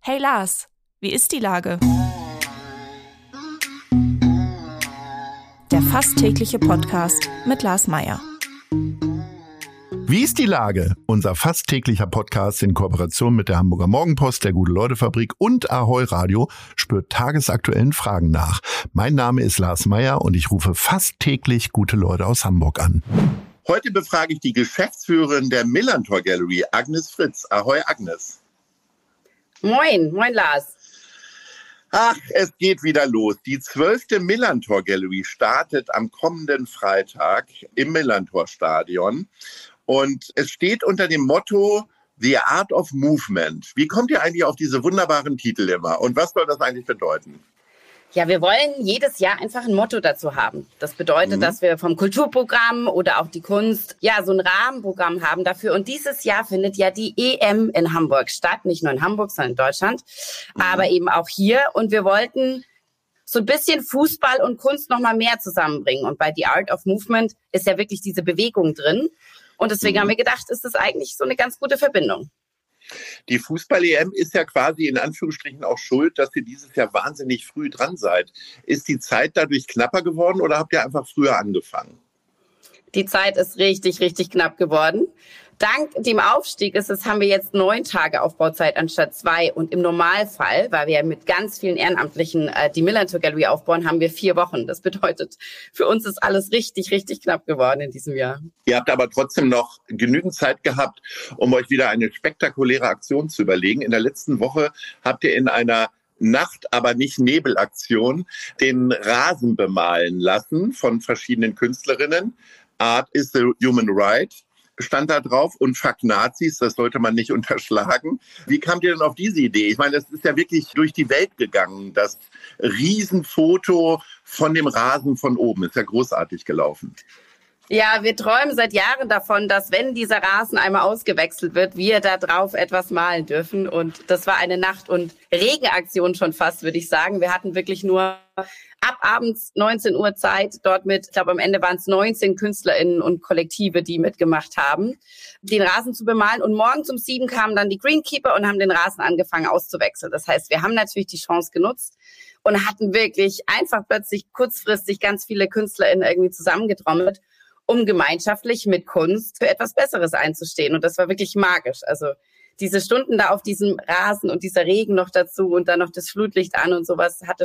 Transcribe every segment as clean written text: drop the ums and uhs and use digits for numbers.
Hey Lars, wie ist die Lage? Der fast tägliche Podcast mit Lars Meyer. Wie ist die Lage? Unser fast täglicher Podcast in Kooperation mit der Hamburger Morgenpost, der Gute-Leute-Fabrik und Ahoi Radio spürt tagesaktuellen Fragen nach. Mein Name ist Lars Meyer und ich rufe fast täglich gute Leute aus Hamburg an. Heute befrage ich die Geschäftsführerin der Millantor Gallery, Agnes Fritz. Ahoi, Agnes. Moin Lars. Ach, es geht wieder los. Die 12. Millantor Gallery startet am kommenden Freitag im Millantor Stadion. Und es steht unter dem Motto The Art of Movement. Wie kommt ihr eigentlich auf diese wunderbaren Titel immer? Und was soll das eigentlich bedeuten? Ja, wir wollen jedes Jahr einfach ein Motto dazu haben. Das bedeutet, dass wir vom Kulturprogramm oder auch die Kunst, ja, so ein Rahmenprogramm haben dafür. Und dieses Jahr findet ja die EM in Hamburg statt. Nicht nur in Hamburg, sondern in Deutschland. Aber eben auch hier. Und wir wollten so ein bisschen Fußball und Kunst noch mal mehr zusammenbringen. Und bei The Art of Movement ist ja wirklich diese Bewegung drin. Und deswegen haben wir gedacht, ist das eigentlich so eine ganz gute Verbindung. Die Fußball-EM ist ja quasi in Anführungsstrichen auch schuld, dass ihr dieses Jahr wahnsinnig früh dran seid. Ist die Zeit dadurch knapper geworden oder habt ihr einfach früher angefangen? Die Zeit ist richtig, richtig knapp geworden. Dank dem Aufstieg haben wir jetzt 9 Tage Aufbauzeit anstatt 2. Und im Normalfall, weil wir ja mit ganz vielen Ehrenamtlichen die Millantor Gallery aufbauen, haben wir 4 Wochen. Das bedeutet, für uns ist alles richtig, richtig knapp geworden in diesem Jahr. Ihr habt aber trotzdem noch genügend Zeit gehabt, um euch wieder eine spektakuläre Aktion zu überlegen. In der letzten Woche habt ihr in einer Nacht-, aber nicht Nebelaktion den Rasen bemalen lassen von verschiedenen Künstlerinnen. Art is the human right stand da drauf und Fuck Nazis, das sollte man nicht unterschlagen. Wie kamt ihr denn auf diese Idee? Ich meine, das ist ja wirklich durch die Welt gegangen. Das Riesenfoto von dem Rasen von oben ist ja großartig gelaufen. Ja, wir träumen seit Jahren davon, dass wenn dieser Rasen einmal ausgewechselt wird, wir da drauf etwas malen dürfen. Und das war eine Nacht- und Regenaktion schon fast, würde ich sagen. Wir hatten wirklich nur ab abends 19 Uhr Zeit, dort mit, ich glaube am Ende waren es 19 KünstlerInnen und Kollektive, die mitgemacht haben, den Rasen zu bemalen. Und morgens um 7 kamen dann die Greenkeeper und haben den Rasen angefangen auszuwechseln. Das heißt, wir haben natürlich die Chance genutzt und hatten wirklich einfach plötzlich kurzfristig ganz viele KünstlerInnen irgendwie zusammengetrommelt, um gemeinschaftlich mit Kunst für etwas Besseres einzustehen. Und das war wirklich magisch. Also diese Stunden da auf diesem Rasen und dieser Regen noch dazu und dann noch das Flutlicht an und sowas war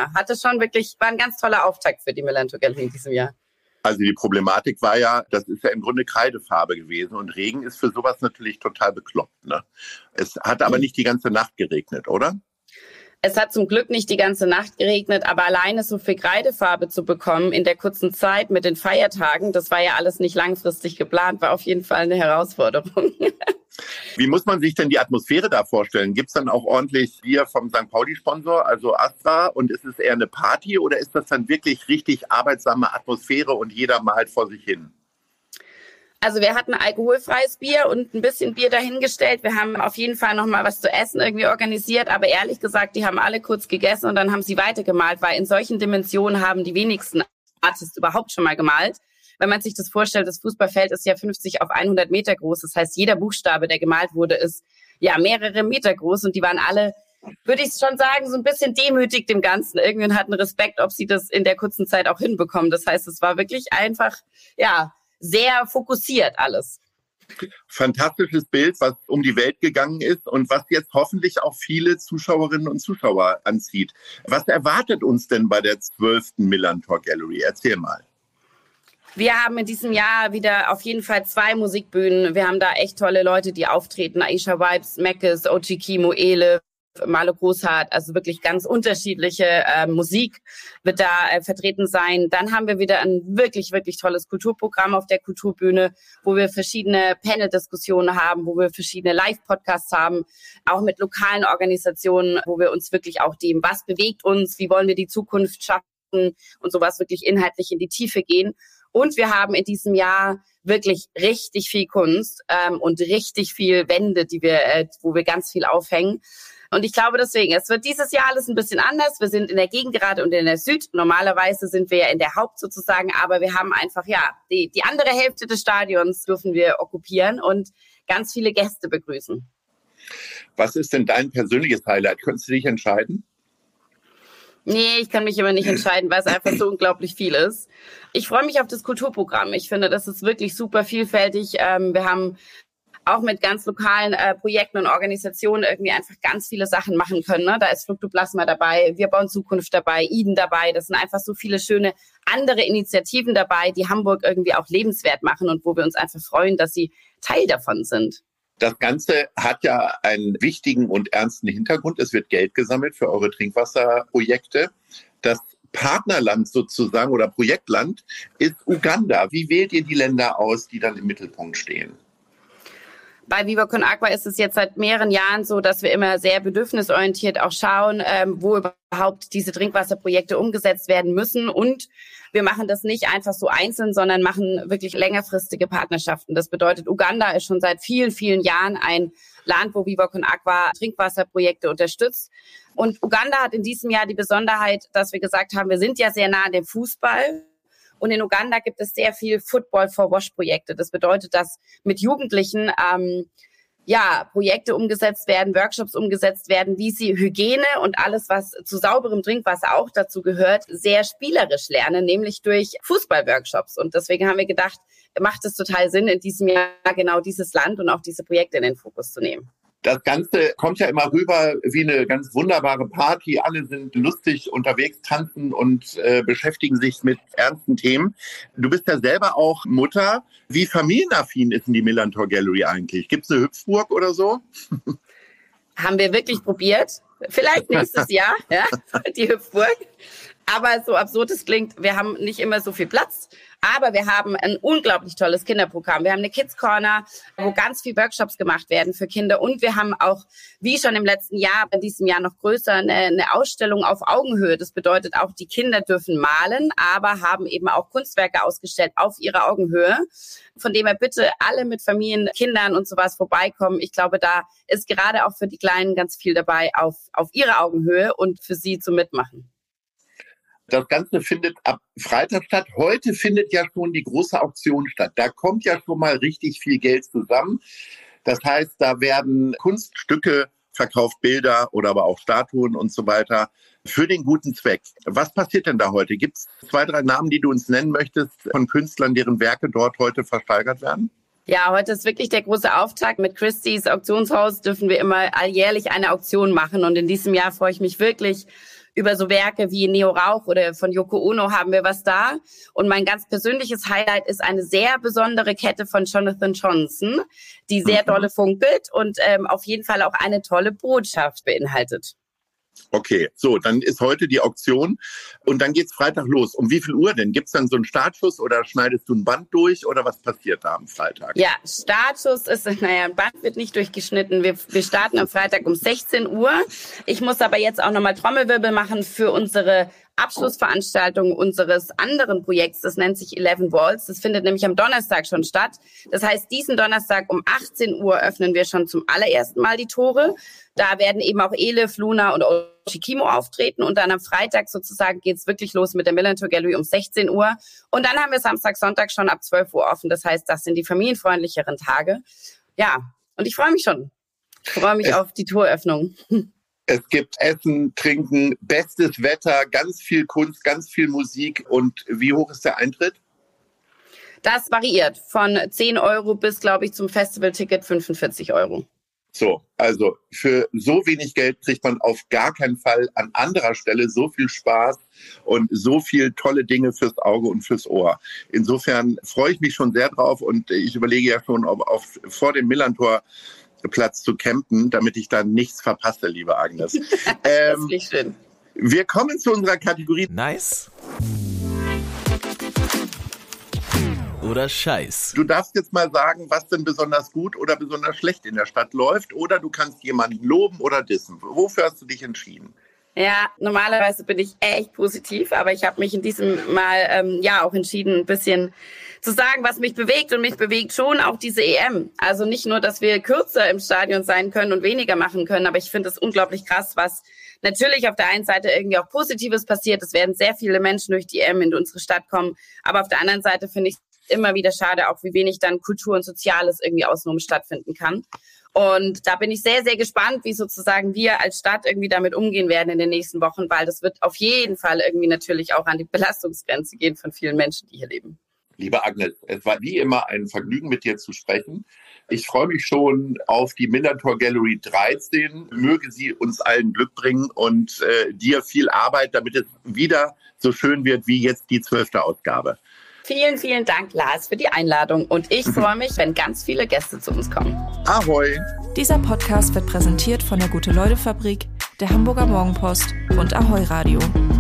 ein ganz toller Auftakt für die Millantor Gallery in diesem Jahr. Also die Problematik war ja, das ist ja im Grunde Kreidefarbe gewesen und Regen ist für sowas natürlich total bekloppt, ne? Es hat aber nicht die ganze Nacht geregnet, oder? Es hat zum Glück nicht die ganze Nacht geregnet, aber alleine so viel Kreidefarbe zu bekommen in der kurzen Zeit mit den Feiertagen, das war ja alles nicht langfristig geplant, war auf jeden Fall eine Herausforderung. Wie muss man sich denn die Atmosphäre da vorstellen? Gibt es dann auch ordentlich Bier vom St. Pauli-Sponsor, also Astra, und ist es eher eine Party oder ist das dann wirklich richtig arbeitsame Atmosphäre und jeder malt vor sich hin? Also wir hatten alkoholfreies Bier und ein bisschen Bier dahingestellt. Wir haben auf jeden Fall noch mal was zu essen irgendwie organisiert. Aber ehrlich gesagt, die haben alle kurz gegessen und dann haben sie weitergemalt, weil in solchen Dimensionen haben die wenigsten Artists überhaupt schon mal gemalt. Wenn man sich das vorstellt, das Fußballfeld ist ja 50 auf 100 Meter groß. Das heißt, jeder Buchstabe, der gemalt wurde, ist ja mehrere Meter groß. Und die waren alle, würde ich schon sagen, so ein bisschen demütig dem Ganzen. Irgendwie hatten Respekt, ob sie das in der kurzen Zeit auch hinbekommen. Das heißt, es war wirklich einfach, ja, sehr fokussiert alles. Fantastisches Bild, was um die Welt gegangen ist und was jetzt hoffentlich auch viele Zuschauerinnen und Zuschauer anzieht. Was erwartet uns denn bei der 12. Millantor Gallery? Erzähl mal. Wir haben in diesem Jahr wieder auf jeden Fall 2 Musikbühnen. Wir haben da echt tolle Leute, die auftreten. Aisha Vibes, Meckes, OG Kimo, Ele, Malo Großhardt, also wirklich ganz unterschiedliche Musik wird da vertreten sein. Dann haben wir wieder ein wirklich, wirklich tolles Kulturprogramm auf der Kulturbühne, wo wir verschiedene Panel-Diskussionen haben, wo wir verschiedene Live-Podcasts haben, auch mit lokalen Organisationen, wo wir uns wirklich auch dem, was bewegt uns, wie wollen wir die Zukunft schaffen und sowas wirklich inhaltlich in die Tiefe gehen. Und wir haben in diesem Jahr wirklich richtig viel Kunst und richtig viel Wände, wo wir ganz viel aufhängen. Und ich glaube deswegen, es wird dieses Jahr alles ein bisschen anders. Wir sind in der Gegend gerade und in der Süd. Normalerweise sind wir ja in der Haupt sozusagen, aber wir haben einfach, ja, die andere Hälfte des Stadions dürfen wir okkupieren und ganz viele Gäste begrüßen. Was ist denn dein persönliches Highlight? Könntest du dich entscheiden? Nee, ich kann mich immer nicht entscheiden, weil es einfach so unglaublich viel ist. Ich freue mich auf das Kulturprogramm. Ich finde, das ist wirklich super vielfältig. Wir haben auch mit ganz lokalen Projekten und Organisationen irgendwie einfach ganz viele Sachen machen können. Ne? Da ist Fruktoplasma dabei, Wir bauen Zukunft dabei, Eden dabei. Das sind einfach so viele schöne andere Initiativen dabei, die Hamburg irgendwie auch lebenswert machen und wo wir uns einfach freuen, dass sie Teil davon sind. Das Ganze hat ja einen wichtigen und ernsten Hintergrund. Es wird Geld gesammelt für eure Trinkwasserprojekte. Das Partnerland sozusagen oder Projektland ist Uganda. Wie wählt ihr die Länder aus, die dann im Mittelpunkt stehen? Bei Viva Con Agua ist es jetzt seit mehreren Jahren so, dass wir immer sehr bedürfnisorientiert auch schauen, wo überhaupt diese Trinkwasserprojekte umgesetzt werden müssen. Und wir machen das nicht einfach so einzeln, sondern machen wirklich längerfristige Partnerschaften. Das bedeutet, Uganda ist schon seit vielen, vielen Jahren ein Land, wo Viva Con Agua Trinkwasserprojekte unterstützt. Und Uganda hat in diesem Jahr die Besonderheit, dass wir gesagt haben, wir sind ja sehr nah an dem Fußball. Und in Uganda gibt es sehr viel Football for Wash Projekte. Das bedeutet, dass mit Jugendlichen Projekte umgesetzt werden, Workshops umgesetzt werden, wie sie Hygiene und alles, was zu sauberem Trinkwasser auch dazu gehört, sehr spielerisch lernen, nämlich durch Fußballworkshops. Und deswegen haben wir gedacht, macht es total Sinn, in diesem Jahr genau dieses Land und auch diese Projekte in den Fokus zu nehmen. Das Ganze kommt ja immer rüber wie eine ganz wunderbare Party. Alle sind lustig unterwegs, tanzen und beschäftigen sich mit ernsten Themen. Du bist ja selber auch Mutter. Wie familienaffin ist denn die Millantor Gallery eigentlich? Gibt es eine Hüpfburg oder so? Haben wir wirklich probiert. Vielleicht nächstes Jahr, ja, die Hüpfburg. Aber so absurd es klingt, wir haben nicht immer so viel Platz. Aber wir haben ein unglaublich tolles Kinderprogramm. Wir haben eine Kids Corner, wo ganz viele Workshops gemacht werden für Kinder. Und wir haben auch, wie schon im letzten Jahr, in diesem Jahr noch größer, eine Ausstellung auf Augenhöhe. Das bedeutet auch, die Kinder dürfen malen, aber haben eben auch Kunstwerke ausgestellt auf ihrer Augenhöhe. Von dem her bitte alle mit Familien, Kindern und sowas vorbeikommen. Ich glaube, da ist gerade auch für die Kleinen ganz viel dabei auf ihrer Augenhöhe und für sie zum Mitmachen. Das Ganze findet ab Freitag statt. Heute findet ja schon die große Auktion statt. Da kommt ja schon mal richtig viel Geld zusammen. Das heißt, da werden Kunststücke verkauft, Bilder oder aber auch Statuen und so weiter für den guten Zweck. Was passiert denn da heute? Gibt es 2, 3 Namen, die du uns nennen möchtest von Künstlern, deren Werke dort heute versteigert werden? Ja, heute ist wirklich der große Auftakt. Mit Christie's Auktionshaus dürfen wir immer alljährlich eine Auktion machen. Und in diesem Jahr freue ich mich wirklich über so Werke wie Neo Rauch oder von Yoko Ono haben wir was da. Und mein ganz persönliches Highlight ist eine sehr besondere Kette von Jonathan Johnson, die sehr dolle funkelt und auf jeden Fall auch eine tolle Botschaft beinhaltet. Okay, so, dann ist heute die Auktion und dann geht's Freitag los. Um wie viel Uhr denn? Gibt's dann so einen Startschuss oder schneidest du ein Band durch oder was passiert da am Freitag? Ja, Startschuss ist, ein Band wird nicht durchgeschnitten. Wir starten am Freitag um 16 Uhr. Ich muss aber jetzt auch nochmal Trommelwirbel machen für unsere Abschlussveranstaltung unseres anderen Projekts, das nennt sich 11 Walls. Das findet nämlich am Donnerstag schon statt. Das heißt, diesen Donnerstag um 18 Uhr öffnen wir schon zum allerersten Mal die Tore. Da werden eben auch Elif, Luna und Oshikimo auftreten. Und dann am Freitag sozusagen geht's wirklich los mit der Millantor Gallery um 16 Uhr. Und dann haben wir Samstag, Sonntag schon ab 12 Uhr offen. Das heißt, das sind die familienfreundlicheren Tage. Ja, und ich freue mich schon. Ich freue mich auf die Toröffnung. Es gibt Essen, Trinken, bestes Wetter, ganz viel Kunst, ganz viel Musik. Und wie hoch ist der Eintritt? Das variiert von 10 Euro bis, glaube ich, zum Festivalticket 45 Euro. So, also für so wenig Geld kriegt man auf gar keinen Fall an anderer Stelle so viel Spaß und so viel tolle Dinge fürs Auge und fürs Ohr. Insofern freue ich mich schon sehr drauf und ich überlege ja schon, ob vor dem Millantor Platz zu campen, damit ich da nichts verpasse, liebe Agnes. Das ist schön. Wir kommen zu unserer Kategorie Nice oder Scheiß. Du darfst jetzt mal sagen, was denn besonders gut oder besonders schlecht in der Stadt läuft, oder du kannst jemanden loben oder dissen. Wofür hast du dich entschieden? Ja, normalerweise bin ich echt positiv, aber ich habe mich in diesem Mal auch entschieden, ein bisschen zu sagen, was mich bewegt. Und mich bewegt schon auch diese EM. Also nicht nur, dass wir kürzer im Stadion sein können und weniger machen können, aber ich finde es unglaublich krass, was natürlich auf der einen Seite irgendwie auch Positives passiert. Es werden sehr viele Menschen durch die EM in unsere Stadt kommen. Aber auf der anderen Seite finde ich es immer wieder schade, auch wie wenig dann Kultur und Soziales irgendwie außenrum stattfinden kann. Und da bin ich sehr, sehr gespannt, wie sozusagen wir als Stadt irgendwie damit umgehen werden in den nächsten Wochen, weil das wird auf jeden Fall irgendwie natürlich auch an die Belastungsgrenze gehen von vielen Menschen, die hier leben. Liebe Agnes, es war wie immer ein Vergnügen, mit dir zu sprechen. Ich freue mich schon auf die Millantor Gallery 13. Möge sie uns allen Glück bringen und dir viel Arbeit, damit es wieder so schön wird wie jetzt die 12. Ausgabe. Vielen, vielen Dank, Lars, für die Einladung. Und ich freue mich, wenn ganz viele Gäste zu uns kommen. Ahoi! Dieser Podcast wird präsentiert von der Gute-Leute-Fabrik, der Hamburger Morgenpost und Ahoi Radio.